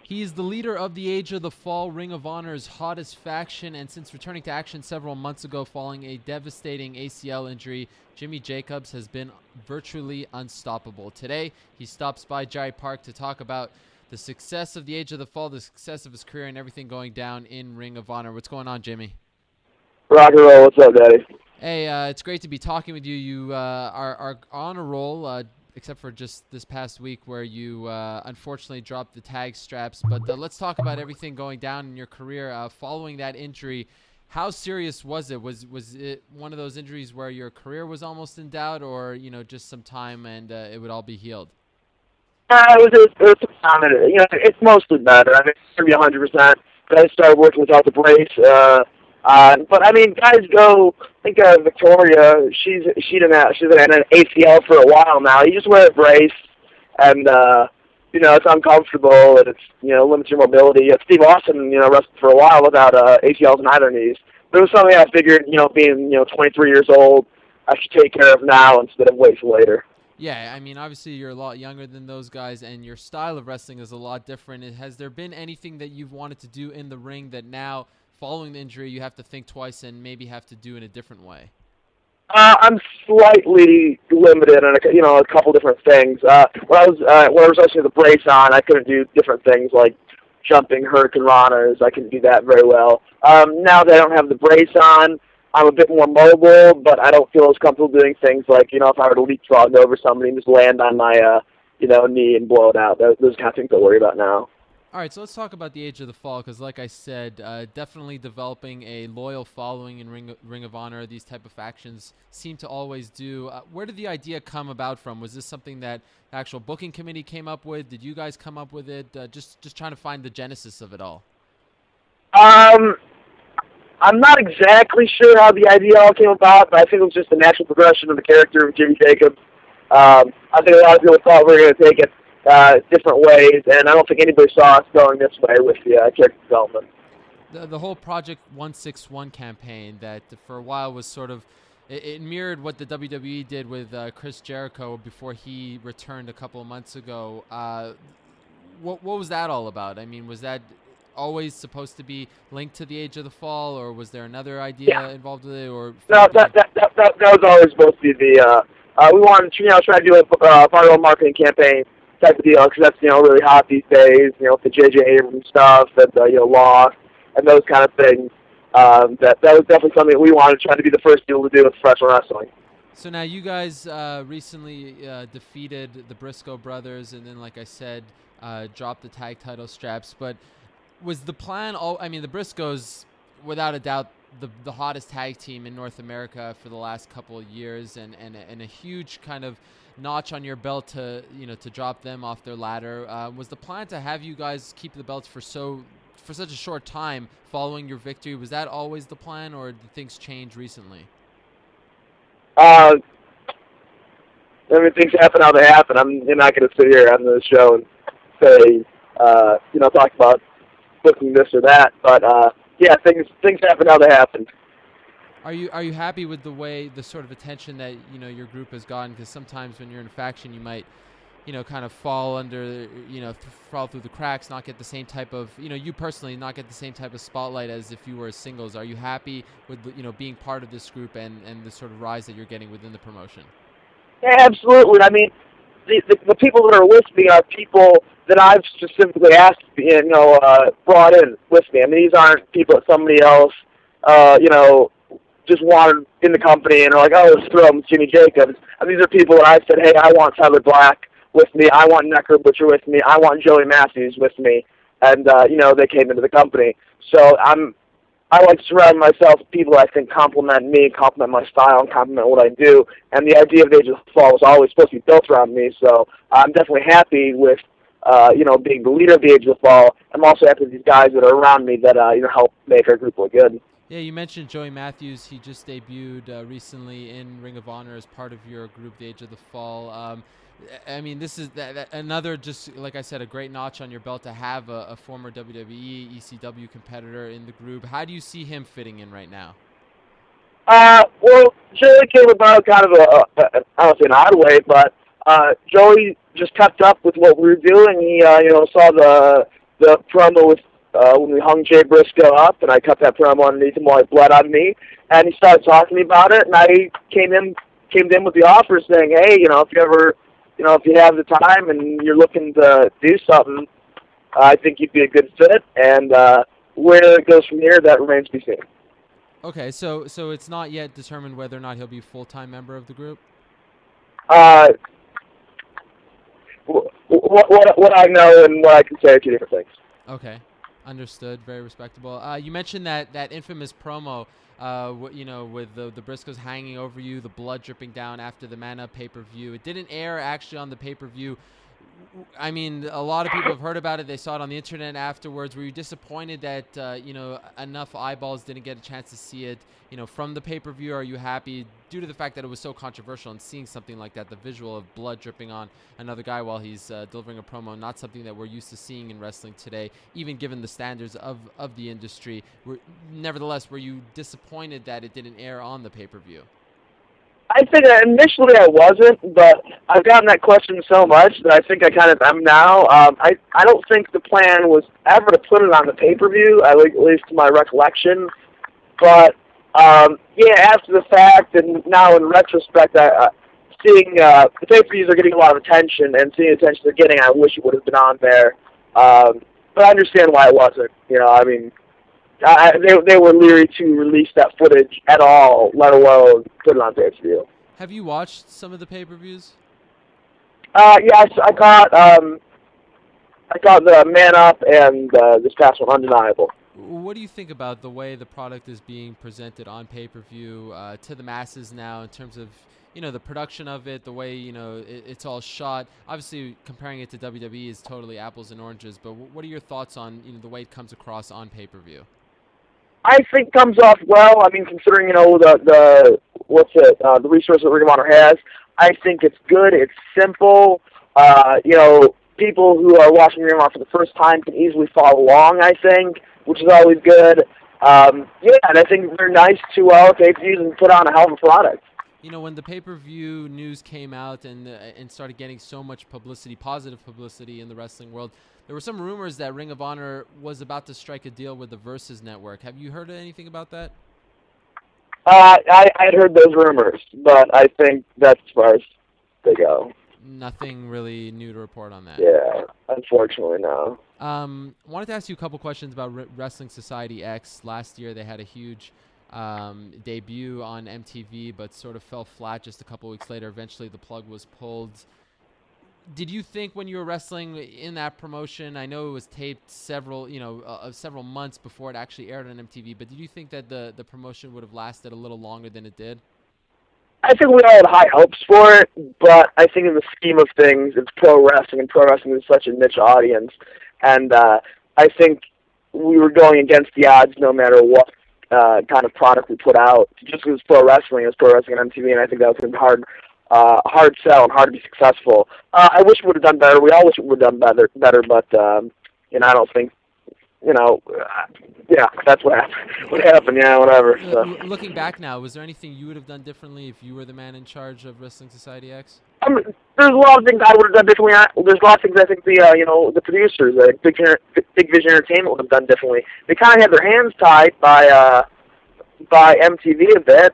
He is the leader of the Age of the Fall, Ring of Honor's hottest faction, and since returning to action several months ago following a devastating ACL injury, Jimmy Jacobs has been virtually unstoppable. Today, he stops by Jari Park to talk about the success of the Age of the Fall, the success of his career, and everything going down in Ring of Honor. What's going on, Jimmy? Rock and roll. What's up, Daddy? Hey, it's great to be talking with you. You are on a roll, except for just this past week where you unfortunately dropped the tag straps. But let's talk about everything going down in your career following that injury. How serious was it? Was it one of those injuries where your career was almost in doubt, or just some time and it would all be healed? It was some time. It's mostly better. I mean, it's going to be 100%. But I started working without the brace. But I mean, guys go. Think of Victoria. She's had an ACL for a while now. You just wear a brace, and it's uncomfortable, and it's limits your mobility. Steve Austin, wrestled for a while without ACLs in either knees. But it was something I figured, being 23 years old, I should take care of now instead of wait for later. Yeah, I mean, obviously you're a lot younger than those guys, and your style of wrestling is a lot different. Has there been anything that you've wanted to do in the ring that now, following the injury, you have to think twice and maybe have to do in a different way? I'm slightly limited on a couple different things. When I was wrestling with the brace on, I couldn't do different things like jumping Hurricane Ranas. I couldn't do that very well. Now that I don't have the brace on, I'm a bit more mobile, but I don't feel as comfortable doing things like, if I were to leapfrog over somebody and just land on my, knee and blow it out. Those kind of things I worry about now. All right, so let's talk about the Age of the Fall, because like I said, definitely developing a loyal following in Ring of Honor. These type of factions seem to always do. Where did the idea come about from? Was this something that the actual booking committee came up with? Did you guys come up with it? Just trying to find the genesis of it all. I'm not exactly sure how the idea all came about, but I think it was just the natural progression of the character of Jimmy Jacobs. I think a lot of people thought we were going to take it different ways, and I don't think anybody saw us going this way with the character development. The whole Project 161 campaign that for a while was sort of, it mirrored what the WWE did with Chris Jericho before he returned a couple of months ago. What was that all about? I mean, was that always supposed to be linked to the Age of the Fall, or was there another idea involved with it? Or no, that was always supposed to be the. We wanted to try to do a part of a marketing campaign type of deal, because that's really hot these days. With the J.J. Abrams stuff and Lost and those kind of things. That was definitely something that we wanted to try to be the first deal to do with professional wrestling. So now you guys recently defeated the Briscoe brothers, and then, like I said, dropped the tag title straps. But was the plan I mean, the Briscoes, without a doubt, the hottest tag team in North America for the last couple of years, and a huge kind of notch on your belt to drop them off their ladder. Was the plan to have you guys keep the belts for such a short time following your victory? Was that always the plan, or did things change recently? I mean, things happen how they happen. I'm not going to sit here on the show and say, talk about booking this or that. But things happen how they happen. Are you happy with the sort of attention that your group has gotten? Because sometimes when you're in a faction, you might kind of fall under fall through the cracks, not get the same type of you personally not get the same type of spotlight as if you were singles. Are you happy with being part of this group and the sort of rise that you're getting within the promotion? Yeah, absolutely. I mean, the people that are with me are people that I've specifically asked, brought in with me. I mean, these aren't people that somebody else, just wanted in the company and are like, oh, let's throw them Jimmy Jacobs. And these are people that I said, hey, I want Tyler Black with me. I want Necker Butcher with me. I want Joey Matthews with me. And, they came into the company. So I like to surround myself with people that I think compliment me, compliment my style, and compliment what I do. And the idea of the Age of the Fall was always supposed to be built around me. So I'm definitely happy with, being the leader of the Age of the Fall. I'm also happy with these guys that are around me that, help make our group look good. Yeah, you mentioned Joey Matthews. He just debuted recently in Ring of Honor as part of your group, the Age of the Fall. I mean, this is another, just like I said, a great notch on your belt to have a former WWE, ECW competitor in the group. How do you see him fitting in right now? Well, Joey came about kind of I don't say an odd way, but Joey just kept up with what we were doing. He, saw the promo with when we hung Jay Briscoe up, and I cut that promo underneath him while he bled on me, and he started talking to me about it, and I came in with the offer saying, hey, if you ever, if you have the time and you're looking to do something, I think you'd be a good fit, and where it goes from here, that remains to be seen. Okay, so it's not yet determined whether or not he'll be a full-time member of the group? What I know and what I can say are two different things. Okay, understood. Very respectable. You mentioned that infamous promo, with the Briscoes hanging over you, the blood dripping down after the Man Up pay-per-view. It didn't air actually on the pay-per-view. I mean, a lot of people have heard about it. They saw it on the internet afterwards. Were you disappointed that, enough eyeballs didn't get a chance to see it, from the pay-per-view? Are you happy due to the fact that it was so controversial and seeing something like that, the visual of blood dripping on another guy while he's delivering a promo, not something that we're used to seeing in wrestling today, even given the standards of the industry. Nevertheless, were you disappointed that it didn't air on the pay-per-view? I think initially I wasn't, but I've gotten that question so much that I think I kind of am now. I don't think the plan was ever to put it on the pay-per-view, at least to my recollection. But, after the fact and now in retrospect, seeing the pay-per-views are getting a lot of attention, and seeing the attention they're getting, I wish it would have been on there. But I understand why it wasn't. They were leery to release that footage at all, let alone put it on pay-per-view. Have you watched some of the pay-per-views? Yes, I caught the Man Up and this past one, Undeniable. What do you think about the way the product is being presented on pay-per-view to the masses now in terms of, the production of it, the way, it's all shot? Obviously, comparing it to WWE is totally apples and oranges, but what are your thoughts on, the way it comes across on pay-per-view? I think comes off well. I mean, considering the resource that Ring of Honor has, I think it's good. It's simple. People who are watching Ring of Honor for the first time can easily follow along, I think, which is always good. And I think they're nice to pay-per-views and put on a hell of a product. When the pay-per-view news came out and started getting so much publicity, positive publicity in the wrestling world, there were some rumors that Ring of Honor was about to strike a deal with the Versus Network. Have you heard anything about that? I had heard those rumors, but I think that's as far as they go. Nothing really new to report on that. Yeah, unfortunately, no. Wanted to ask you a couple questions about Wrestling Society X. Last year, they had a huge debut on MTV, but sort of fell flat just a couple weeks later. Eventually, the plug was pulled. Did you think when you were wrestling in that promotion, I know it was taped several months before it actually aired on MTV, but did you think that the promotion would have lasted a little longer than it did? I think we all had high hopes for it, but I think in the scheme of things, it's pro wrestling, and pro wrestling is such a niche audience, and I think we were going against the odds no matter what kind of product we put out. Just because it's pro wrestling on MTV, and I think that was going to be hard sell and hard to be successful. I wish we would have done better. We all wish we would have done better, but I don't think, that's what happened. What happened? Yeah, whatever. So. Looking back now, was there anything you would have done differently if you were the man in charge of Wrestling Society X? There's a lot of things I would have done differently. There's a lot of things I think the producers, Big Vision Entertainment, would have done differently. They kind of had their hands tied by MTV a bit.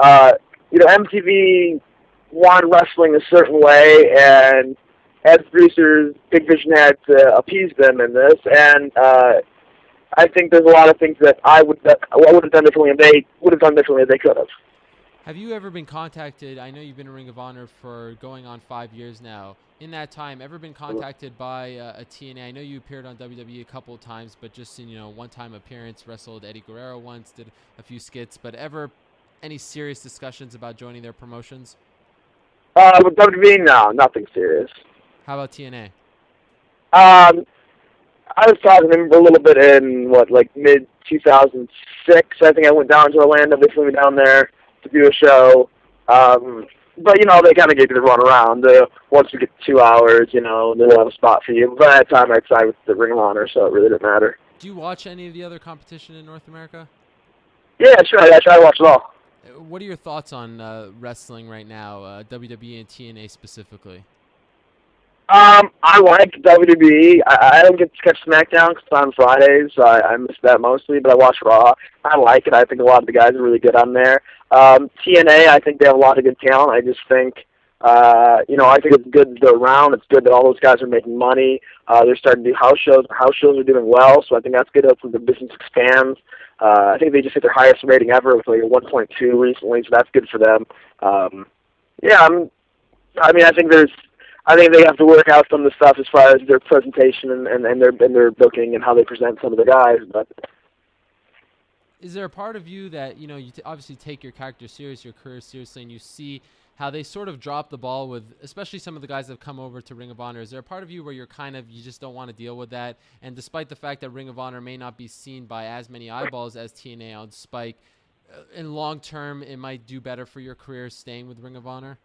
MTV wanted wrestling a certain way, and as producers, Big Vision had to appease them in this, and I think there's a lot of things that I would have done differently, and they would have done differently if they could have. Have you ever been contacted? I know you've been in Ring of Honor for going on 5 years now. In that time, ever been contacted by a TNA? I know you appeared on WWE a couple of times, but just in one-time appearance, wrestled Eddie Guerrero once, did a few skits. But ever any serious discussions about joining their promotions? With WWE, no, nothing serious. How about TNA? I was talking to him a little bit in mid-2006. I think I went down to Orlando. They flew me down there to do a show. But they kind of gave you the run around. Once you get 2 hours, they'll have a spot for you. But at that time, I signed with the Ring of Honor, so it really didn't matter. Do you watch any of the other competition in North America? Yeah, sure. I try to watch it all. What are your thoughts on wrestling right now, WWE and TNA specifically? I like WWE. I don't get to catch SmackDown because it's on Fridays, so I miss that mostly. But I watch Raw. I like it. I think a lot of the guys are really good on there. TNA, I think they have a lot of good talent. I just think, I think it's good that they're around. It's good that all those guys are making money. They're starting to do house shows. The house shows are doing well, so I think that's good. Hopefully the business expands. I think they just hit their highest rating ever with like a 1.2 recently, so that's good for them. Yeah, I think they have to work out some of the stuff as far as their presentation and their booking and how they present some of the guys. But Is there a part of you that, you obviously take your character serious, your career seriously, and you see how they sort of drop the ball with, especially some of the guys that have come over to Ring of Honor? Is there a part of you where you just don't want to deal with that? And despite the fact that Ring of Honor may not be seen by as many eyeballs as TNA on Spike, in long term, it might do better for your career staying with Ring of Honor?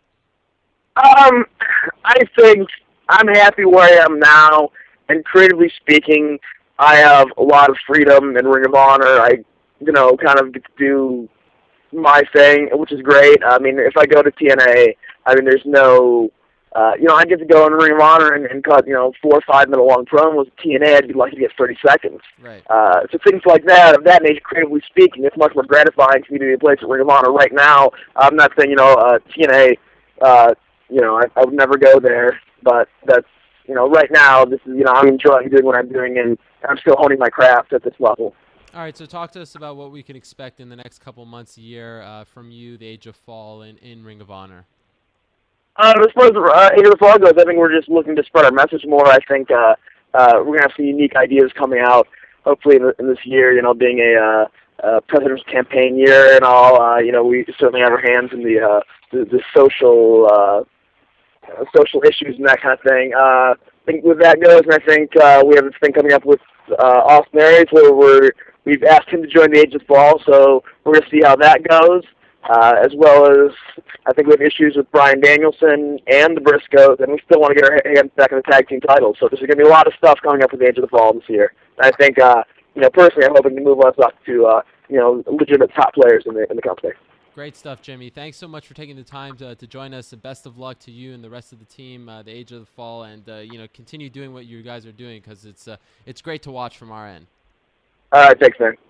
I think I'm happy where I am now, and creatively speaking, I have a lot of freedom in Ring of Honor. I, kind of get to do my thing, which is great. I mean, if I go to TNA, there's no, I get to go in Ring of Honor and cut, 4 or 5 minute long promos. With TNA, I'd be lucky to get 30 seconds. Right. So things like that, of that nature, creatively speaking, it's much more gratifying for me to be a place at Ring of Honor right now. I'm not saying, TNA, I would never go there, but that's, right now, this is, I'm enjoying doing what I'm doing, and I'm still honing my craft at this level. All right, so talk to us about what we can expect in the next couple months, a year, from you, the Age of Fall, in Ring of Honor. As far as Age of Fall goes, I think we're just looking to spread our message more. I think we're going to have some unique ideas coming out, hopefully in this year, being a president's campaign year and all. We certainly have our hands in the social issues and that kind of thing. I think with that goes, and I think we have this thing coming up with Austin Aries where we've asked him to join the Age of Fall, so we're going to see how that goes. As well as I think we have issues with Bryan Danielson and the Briscoes, and we still want to get our hands back in the tag team titles. So there's going to be a lot of stuff coming up with the Age of the Fall this year. And I think, personally, I'm hoping to move us up to, legitimate top players in the company. Great stuff, Jimmy. Thanks so much for taking the time to join us. And best of luck to you and the rest of the team, the Age of the Fall, and continue doing what you guys are doing, because it's great to watch from our end. All right, thanks, man.